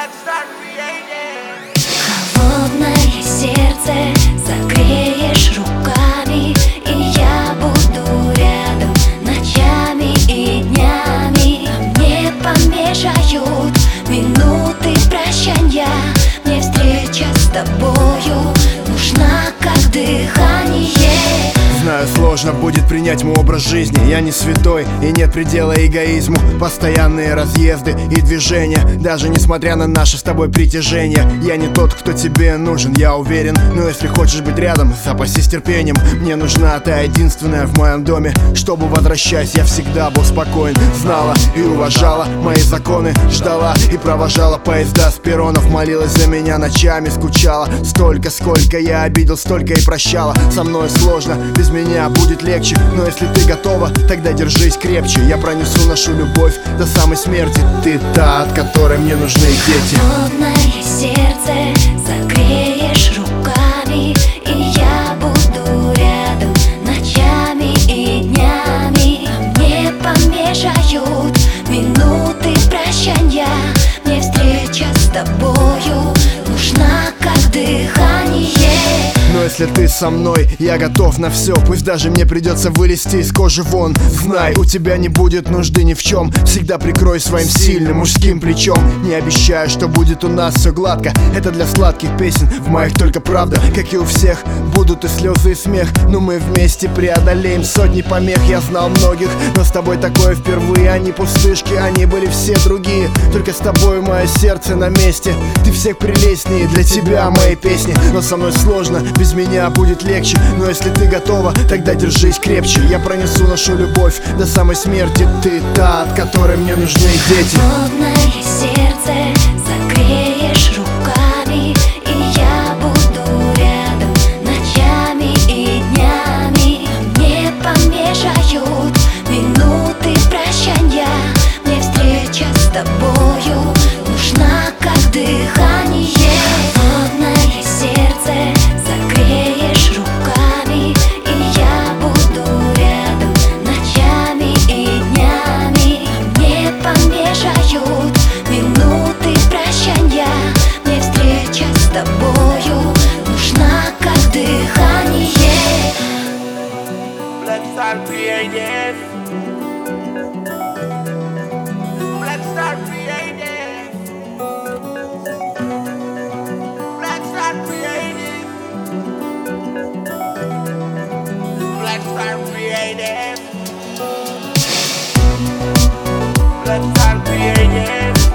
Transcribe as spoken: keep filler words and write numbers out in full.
Холодное сердце согреешь руками, и я буду рядом ночами и днями. Мне помешают минуты прощанья, мне встреча с тобою нужна как дыхание. Знаю, сложно будет принять мой образ жизни. Я не святой и нет предела эгоизму. Постоянные разъезды и движения, даже несмотря на наше с тобой притяжение. Я не тот, кто тебе нужен, я уверен. Но если хочешь быть рядом, запасись терпением. Мне нужна та единственная в моем доме, чтобы, возвращаясь, я всегда был спокоен. Знала и уважала мои законы, ждала и провожала поезда с перронов. Молилась за меня ночами, скучала. Столько, сколько я обидел, столько и прощала. Со мной сложно, без меня будет легче. Но если ты готова, тогда держись крепче. Я пронесу нашу любовь до самой смерти. Ты та, от которой мне нужны дети. Холодное сердце согреешь руками, и я буду рядом ночами и днями. Мне помешают минуты прощанья, мне встреча с тобою нужна как дыхание. Но если ты со мной, я готов на все. Пусть даже мне придется вылезти из кожи вон. Знай, у тебя не будет нужды ни в чем. Всегда прикрой своим сильным мужским плечом. Не обещаю, что будет у нас все гладко. Это для сладких песен, в моих только правда. Как и у всех, будут и слезы, и смех. Но мы вместе преодолеем сотни помех. Я знал многих, но с тобой такое впервые. Они пустышки, они были все другие. Только с тобой мое сердце на месте. Ты всех прелестнее, для тебя мои песни. Но со мной сложно, без меня будет легче. Но если ты готова, тогда держись крепче. Я пронесу нашу любовь до самой смерти. Ты та, от которой мне нужны дети. Холодное сердце согреешь руками, и я буду рядом ночами и днями. Мне помешают минуты прощанья, мне встреча с тобою нужна как дыхание. Холодное сердце согреешь руками, и я буду рядом ночами и днями. Мне помешают минуты прощанья, мне встреча с тобою нужна как дыхание. Let's start creating. Let's start creating. Let's start creating. Let's start creating. Let's start creating.